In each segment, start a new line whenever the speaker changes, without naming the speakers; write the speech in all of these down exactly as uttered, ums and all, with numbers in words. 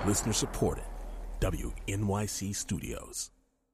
Listener supported. W N Y C Studios.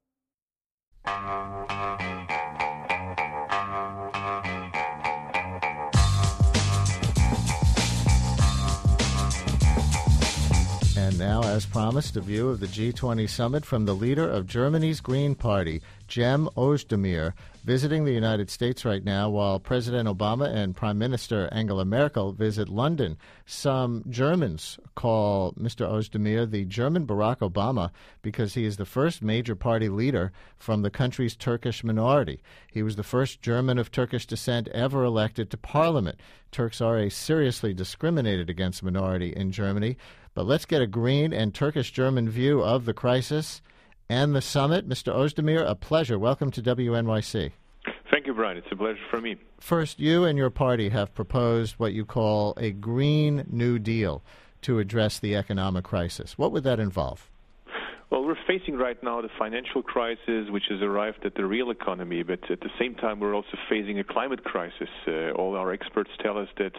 And now, as promised, a view of the G twenty summit from the leader of Germany's Green Party, Cem Özdemir, visiting the United States right now while President Obama and Prime Minister Angela Merkel visit London. Some Germans call Mister Özdemir the German Barack Obama because he is the first major party leader from the country's Turkish minority. He was the first German of Turkish descent ever elected to parliament. Turks are a seriously discriminated against minority in Germany. But let's get a green and Turkish-German view of the crisis and the summit. Mister Özdemir, a pleasure. Welcome to W N Y C.
Thank you, Brian. It's a pleasure for me.
First, you and your party have proposed what you call a Green New Deal to address the economic crisis. What would that involve?
Well, we're facing right now the financial crisis, which has arrived at the real economy, but at the same time, we're also facing a climate crisis. Uh, all our experts tell us that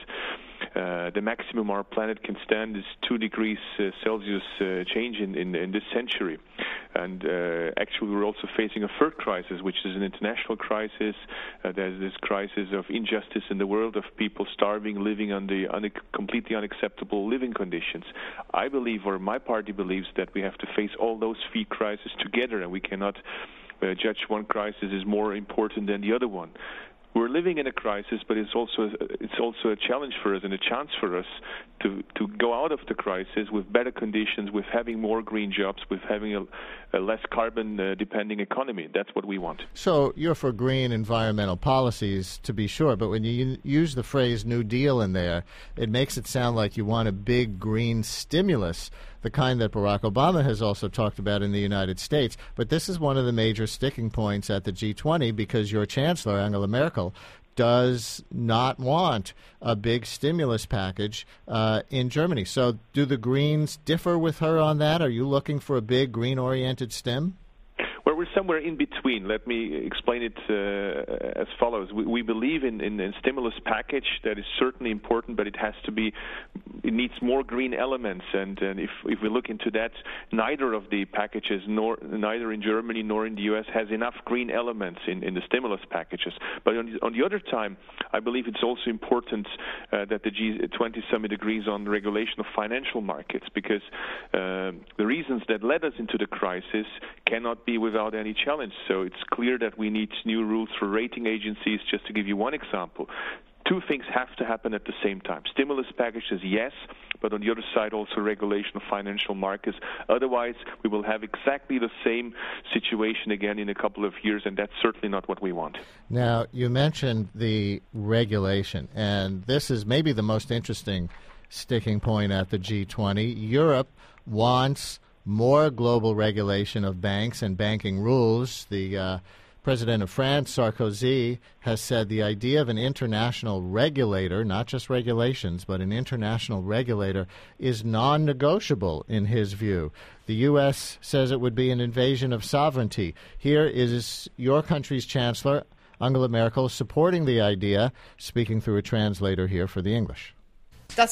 uh, the maximum our planet can stand is two degrees uh, Celsius uh, change in, in, in this century. And uh, actually, we're also facing a third crisis, which is an international crisis. Uh, there's this crisis of injustice in the world, of people starving, living under un- completely unacceptable living conditions. I believe, or my party believes, that we have to face all those three crises together, and we cannot uh, judge one crisis as more important than the other one. We're living in a crisis, but it's also it's also a challenge for us and a chance for us to, to go out of the crisis with better conditions, with having more green jobs, with having a, a less carbon-depending uh, economy. That's what we want.
So you're for green environmental policies, to be sure, but when you use the phrase New Deal in there, it makes it sound like you want a big green stimulus, the kind that Barack Obama has also talked about in the United States. But this is one of the major sticking points at the G twenty because your chancellor, Angela Merkel, does not want a big stimulus package uh, in Germany. So do the Greens differ with her on that? Are you looking for a big green-oriented stim?
Well, we're somewhere in between. Let me explain it uh, as follows. We, we believe in, in a stimulus package that is certainly important, but it has to be, it needs more green elements. And, and if, if we look into that, neither of the packages, nor neither in Germany nor in the U S, has enough green elements in, in the stimulus packages. But on the, on the other time, I believe it's also important uh, that the G twenty summit agrees on regulation of financial markets, because uh, the reasons that led us into the crisis cannot be with without any challenge. So it's clear that we need new rules for rating agencies. Just to give you one example, two things have to happen at the same time. Stimulus packages, yes, but on the other side also regulation of financial markets. Otherwise, we will have exactly the same situation again in a couple of years, and that's certainly not what we want.
Now, you mentioned the regulation, and this is maybe the most interesting sticking point at the G twenty. Europe wants more global regulation of banks and banking rules. The uh, President of France, Sarkozy, has said the idea of an international regulator, not just regulations, but an international regulator, is non-negotiable in his view. The U S says it would be an invasion of sovereignty. Here is your country's chancellor, Angela Merkel, supporting the idea, speaking through a translator here for the English.
I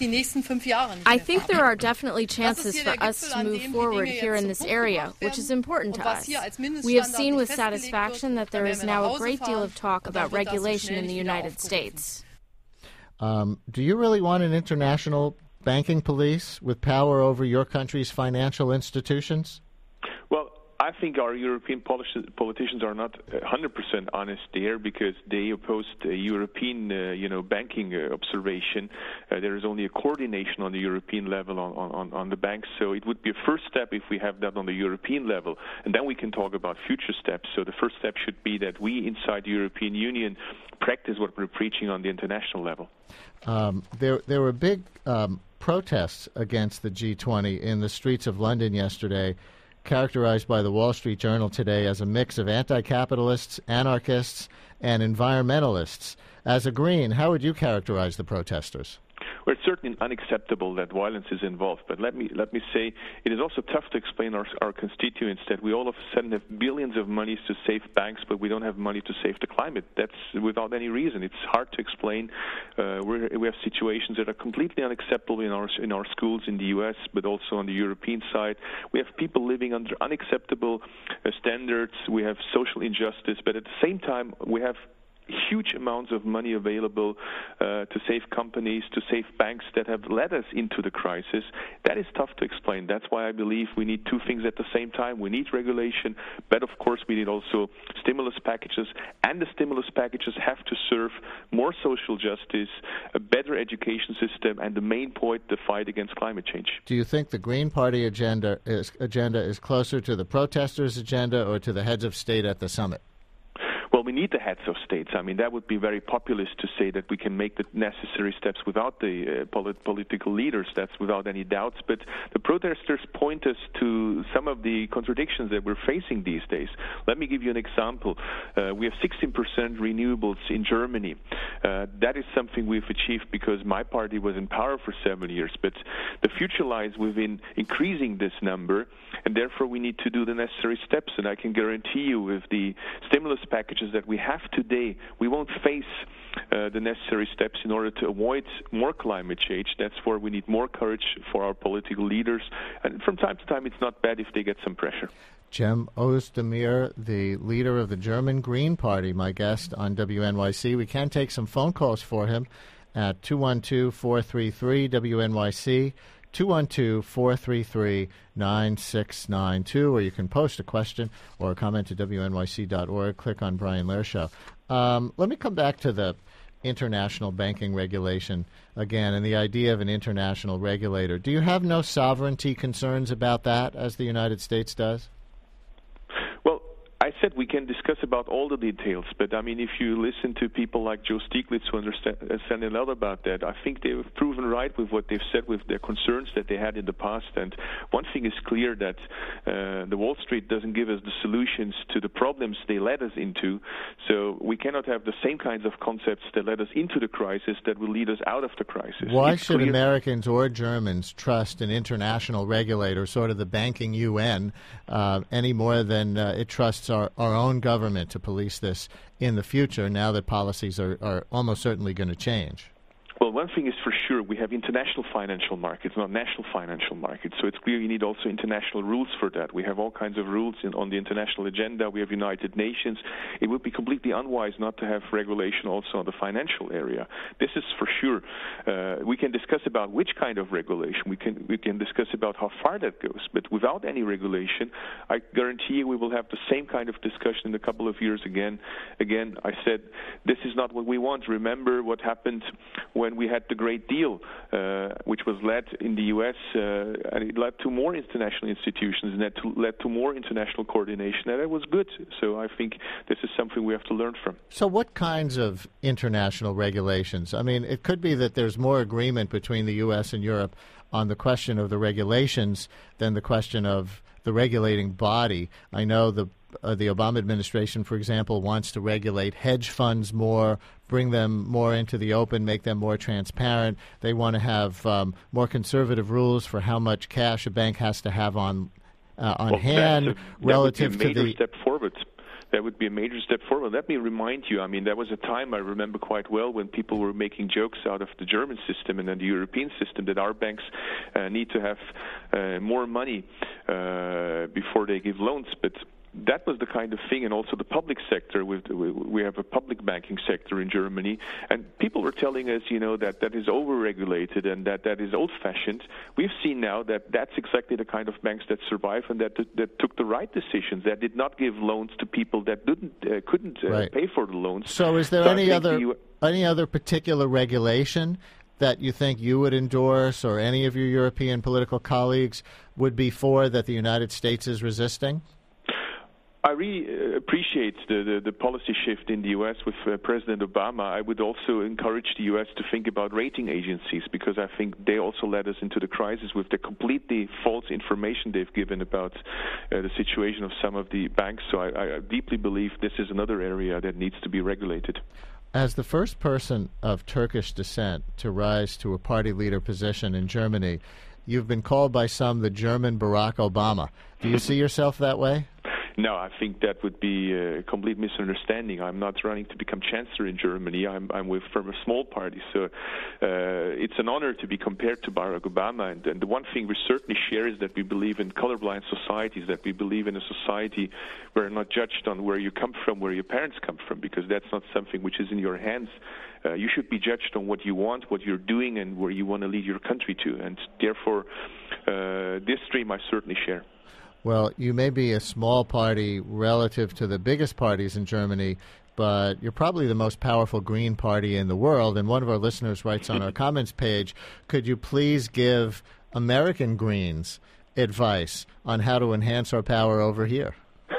think there are definitely chances for us to move forward here in this area, which is important to us. We have seen with satisfaction that there is now a great deal of talk about regulation in the United States.
Um, do you really want an international banking police with power over your country's financial institutions?
Well, I think our European politicians are not one hundred percent honest there, because they opposed a European, uh, you know, banking uh, observation. Uh, there is only a coordination on the European level on, on, on the banks. So it would be a first step if we have that on the European level, and then we can talk about future steps. So the first step should be that we inside the European Union practice what we're preaching on the international level.
Um, there, there were big um, protests against the G twenty in the streets of London yesterday, characterized by the Wall Street Journal today as a mix of anti-capitalists, anarchists, and environmentalists. As a Green, how would you characterize the protesters?
Well, it's certainly unacceptable that violence is involved. But let me let me say, it is also tough to explain our, our constituents that we all of a sudden have billions of monies to save banks, but we don't have money to save the climate. That's without any reason. It's hard to explain. Uh, we're, we have situations that are completely unacceptable in our in our schools in the U S, but also on the European side. We have people living under unacceptable uh, standards. We have social injustice, but at the same time, we have huge amounts of money available uh, to save companies, to save banks that have led us into the crisis. That is tough to explain. That's why I believe we need two things at the same time. We need regulation, but of course we need also stimulus packages, and the stimulus packages have to serve more social justice, a better education system, and the main point, the fight against climate change.
Do you think the Green Party agenda is, agenda is closer to the protesters' agenda or to the heads of state at the summit?
Well, we need the heads of states. I mean, that would be very populist to say that we can make the necessary steps without the uh, polit- political leaders. That's without any doubts. But the protesters point us to some of the contradictions that we're facing these days. Let me give you an example. Uh, we have sixteen percent renewables in Germany. Uh, that is something we've achieved because my party was in power for seven years. But the future lies within increasing this number, and therefore we need to do the necessary steps. And I can guarantee you with the stimulus package that we have today, we won't face uh, the necessary steps in order to avoid more climate change. That's where we need more courage for our political leaders. And from time to time, it's not bad if they get some pressure.
Cem Özdemir, the leader of the German Green Party, my guest on W N Y C. We can take some phone calls for him at two one two, four three three, W N Y C. two one two, four three three, nine six nine two, or you can post a question or a comment to W N Y C dot org. Click on Brian Lehrer Show. Um, let me come back to the international banking regulation again and the idea of an international regulator. Do you have no sovereignty concerns about that, as the United States does?
Well, I said we can discuss about all the details, but I mean, if you listen to people like Joe Stiglitz who understand, understand a lot about that, I think they've proven right with what they've said with their concerns that they had in the past. And one thing is clear, that uh, the Wall Street doesn't give us the solutions to the problems they led us into. So we cannot have the same kinds of concepts that led us into the crisis that will lead us out of the crisis.
Why
it's
should
clear-
Americans or Germans trust an international regulator, sort of the banking U N, uh, any more than uh, it trusts our, our own government to police this in the future, now that policies are, are almost certainly going to change?
Well, one thing is for sure, we have international financial markets, not national financial markets. So it's clear you need also international rules for that. We have all kinds of rules in, on the international agenda. We have United Nations. It would be completely unwise not to have regulation also on the financial area. This is for sure. Uh, we can discuss about which kind of regulation. We can we can discuss about how far that goes. But without any regulation, I guarantee you we will have the same kind of discussion in a couple of years again. Again, I said this is not what we want. Remember what happened when we had the Great Deal, uh, which was led in the U S, uh, and it led to more international institutions, and that led to more international coordination, and that was good. So I think this is something we have to learn from.
So what kinds of international regulations? I mean, it could be that there's more agreement between the U S and Europe on the question of the regulations than the question of the regulating body. I know the Uh, the Obama administration, for example, wants to regulate hedge funds more, bring them more into the open, make them more transparent. They want to have um, more conservative rules for how much cash a bank has to have on uh, on
well,
hand
that
relative
would be a major
to the
step forward. That would be a major step forward. Let me remind you, I mean, there was a time I remember quite well when people were making jokes out of the German system and then the European system that our banks uh, need to have uh, more money uh, before they give loans. But that was the kind of thing, and also the public sector. With we have a public banking sector in Germany, and people were telling us, you know, that that is over-regulated and that that is old-fashioned. We've seen now that that's exactly the kind of banks that survive and that that took the right decisions, that did not give loans to people that didn't uh, couldn't uh,
right.
pay for the loans.
So, is there
so
any other
U-
any other particular regulation that you think you would endorse, or any of your European political colleagues would be for, that the United States is resisting?
I really uh, appreciate the, the, the policy shift in the U S with uh, President Obama. I would also encourage the U S to think about rating agencies, because I think they also led us into the crisis with the completely false information they've given about uh, the situation of some of the banks. So I, I deeply believe this is another area that needs to be regulated.
As the first person of Turkish descent to rise to a party leader position in Germany, you've been called by some the German Barack Obama. Do you see yourself that way?
No, I think that would be a complete misunderstanding. I'm not running to become chancellor in Germany. I'm, I'm with, from a small party, so uh, it's an honor to be compared to Barack Obama. And, and the one thing we certainly share is that we believe in colorblind societies, that we believe in a society where you're not judged on where you come from, where your parents come from, because that's not something which is in your hands. Uh, you should be judged on what you want, what you're doing, and where you want to lead your country to. And therefore, uh, this dream I certainly share.
Well, you may be a small party relative to the biggest parties in Germany, but you're probably the most powerful Green Party in the world. And one of our listeners writes on our comments page, could you please give American Greens advice on how to enhance our power over here?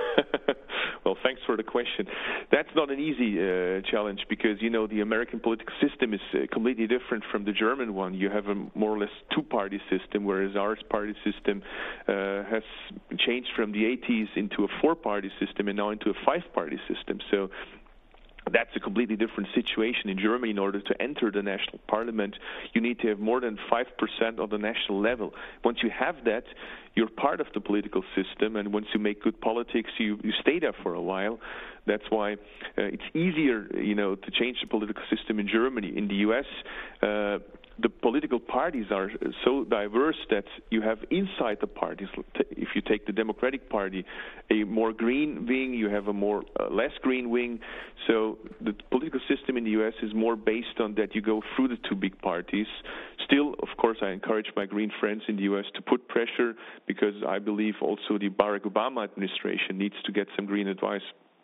Well, thanks for the question. That's not an easy uh, challenge because, you know, the American political system is uh, completely different from the German one. You have a more or less two-party system, whereas our party system uh, has changed from the eighties into a four-party system and now into a five-party system. So that's a completely different situation in Germany. In order to enter the national parliament, you need to have more than five percent on the national level. Once you have that, you're part of the political system, and once you make good politics, you, you stay there for a while. That's why uh, it's easier, you know, to change the political system in Germany. In the U S, uh, the political parties are so diverse that you have inside the parties, if you take the Democratic Party, a more green wing, you have a more uh, less green wing. So the political system in the U S is more based on that you go through the two big parties. Still, of course, I encourage my green friends in the U S to put pressure because I believe also the Barack Obama administration needs to get some green advice.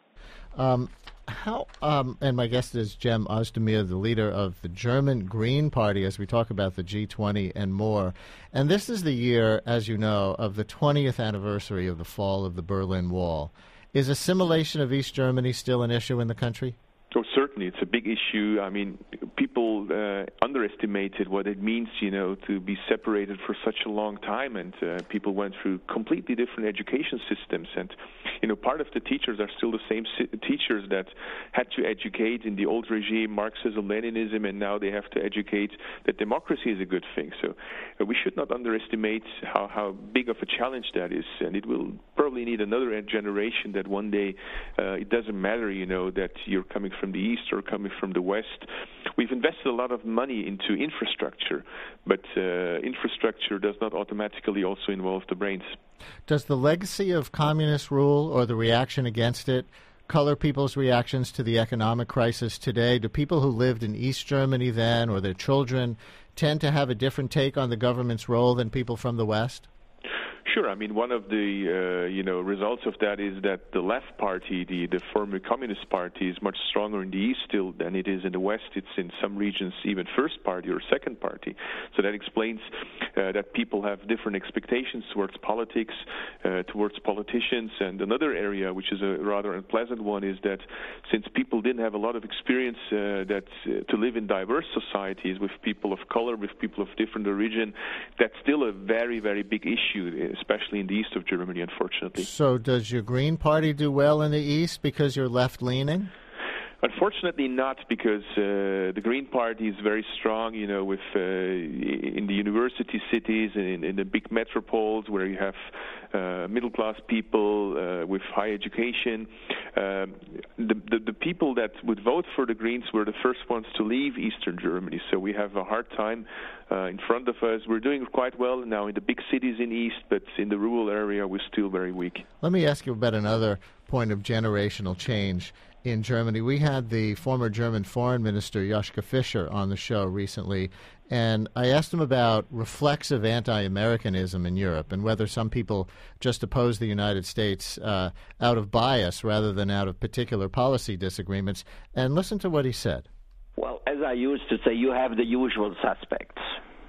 Um, how, um, and my guest is Cem Özdemir, the leader of the German Green Party, as we talk about the G twenty and more. And this is the year, as you know, of the twentieth anniversary of the fall of the Berlin Wall. Is assimilation of East Germany still an issue in the country?
Oh, certainly, it's a big issue. I mean, people uh, underestimated what it means, you know, to be separated for such a long time, and uh, people went through completely different education systems. And, you know, part of the teachers are still the same si- teachers that had to educate in the old regime, Marxism, Leninism, and now they have to educate that democracy is a good thing. So uh, we should not underestimate how, how big of a challenge that is, and it will probably need another generation that one day uh, it doesn't matter, you know, that you're coming from the east or coming from the west. We've invested a lot of money into infrastructure, but uh, infrastructure does not automatically also involve the brains.
Does the legacy of communist rule or the reaction against it color people's reactions to the economic crisis today? Do people who lived in East Germany then or their children tend to have a different take on the government's role than people from the West?
Sure. I mean, one of the uh, you know results of that is that the left party, the, the former Communist Party, is much stronger in the east still than it is in the west. It's in some regions even first party or second party. So that explains uh, that people have different expectations towards politics, uh, towards politicians. And another area, which is a rather unpleasant one, is that since people didn't have a lot of experience uh, that uh, to live in diverse societies with people of color, with people of different origin, that's still a very, very big issue, especially in the east of Germany, unfortunately.
So does your Green Party do well in the east because you're left-leaning?
Unfortunately not, because uh, the Green Party is very strong, you know, with uh, in the university cities and in, in the big metropoles where you have uh, middle-class people uh, with high education. Uh, the, the, the people that would vote for the Greens were the first ones to leave Eastern Germany, so we have a hard time uh, in front of us. We're doing quite well now in the big cities in East, but in the rural area we're still very weak.
Let me ask you about another point of generational change in Germany. We had the former German foreign minister, Joschka Fischer, on the show recently, and I asked him about reflexive anti-Americanism in Europe and whether some people just oppose the United States uh, out of bias rather than out of particular policy disagreements. And listen to what he said.
Well, as I used to say, you have the usual suspects.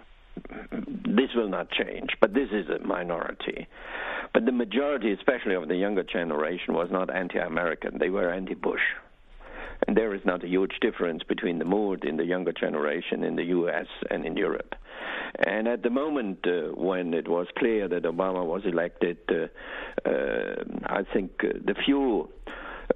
This will not change, but this is a minority. But the majority, especially of the younger generation, was not anti-American. They were anti-Bush. And there is not a huge difference between the mood in the younger generation in the U S and in Europe. And at the moment uh, when it was clear that Obama was elected, uh, uh, I think uh, the few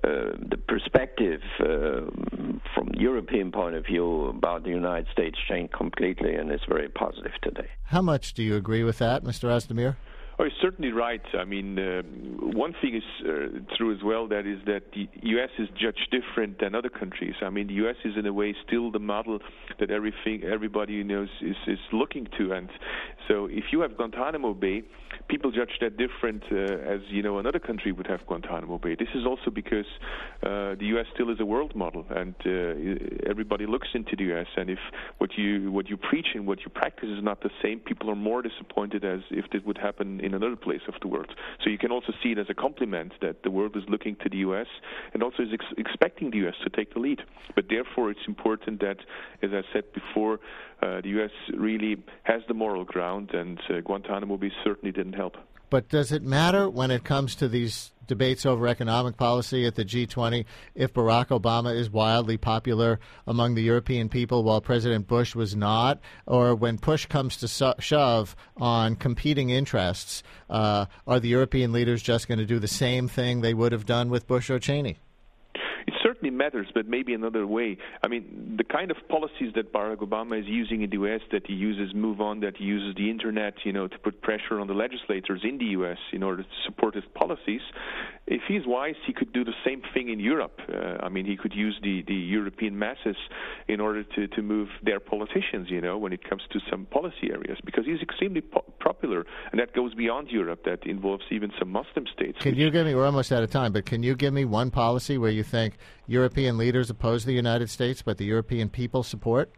uh, the perspective uh, from the European point of view about the United States changed completely, and it's very positive today.
How much do you agree with that, Mister Ozdemir?
Oh, you're certainly right. I mean, uh, one thing is uh, true as well, that is that the U S is judged different than other countries. I mean, the U S is in a way still the model that everything everybody knows is, is looking to. And so if you have Guantanamo Bay, people judge that different uh, as, you know, another country would have Guantanamo Bay. This is also because uh, the U S still is a world model, and uh, everybody looks into the U S. And if what you what you preach and what you practice is not the same, people are more disappointed as if this would happen in another place of the world. So you can also see it as a compliment that the world is looking to the U S and also is ex- expecting the U S to take the lead. But therefore, it's important that, as I said before, uh, the U S really has the moral ground, and uh, Guantanamo Bay certainly didn't help.
But does it matter when it comes to these debates over economic policy at the G twenty if Barack Obama is wildly popular among the European people while President Bush was not? Or when push comes to so- shove on competing interests, uh, are the European leaders just going to do the same thing they would have done with Bush or Cheney?
It certainly matters, but maybe another way. I mean, the kind of policies that Barack Obama is using in the U S, that he uses Move On, that he uses the Internet, you know, to put pressure on the legislators in the U S in order to support his policies, if he's wise, he could do the same thing in Europe. Uh, I mean, he could use the, the European masses in order to, to move their politicians, you know, when it comes to some policy areas, because he's extremely po- popular, and that goes beyond Europe. That involves even some Muslim states.
Can you give me, we're almost out of time, but can you give me one policy where you think European leaders oppose the United States, but the European people support?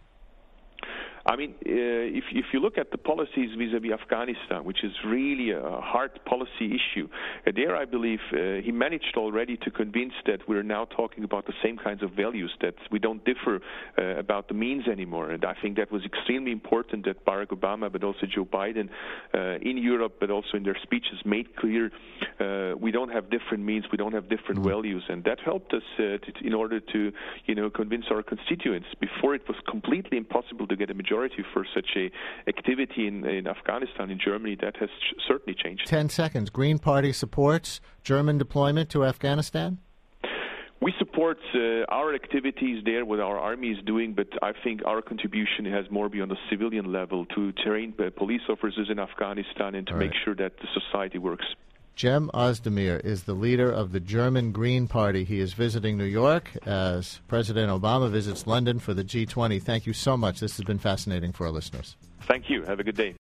I mean, uh, if if you look at the policies vis-a-vis Afghanistan, which is really a hard policy issue, uh, there I believe uh, he managed already to convince that we're now talking about the same kinds of values, that we don't differ uh, about the means anymore. And I think that was extremely important that Barack Obama, but also Joe Biden, uh, in Europe, but also in their speeches, made clear uh, we don't have different means, we don't have different mm-hmm. values, and that helped us uh, to, in order to, you know, convince our constituents. Before, it was completely impossible to get a majority for such a activity in, in Afghanistan, in Germany. That has ch- certainly changed.
Ten seconds. Green Party supports German deployment to Afghanistan?
We support uh, our activities there, what our army is doing, but I think our contribution has more be on the civilian level, to train uh, police officers in Afghanistan and to All make right. sure that the society works.
Cem Ozdemir is the leader of the German Green Party. He is visiting New York as President Obama visits London for the G twenty. Thank you so much. This has been fascinating for our listeners.
Thank you. Have a good day.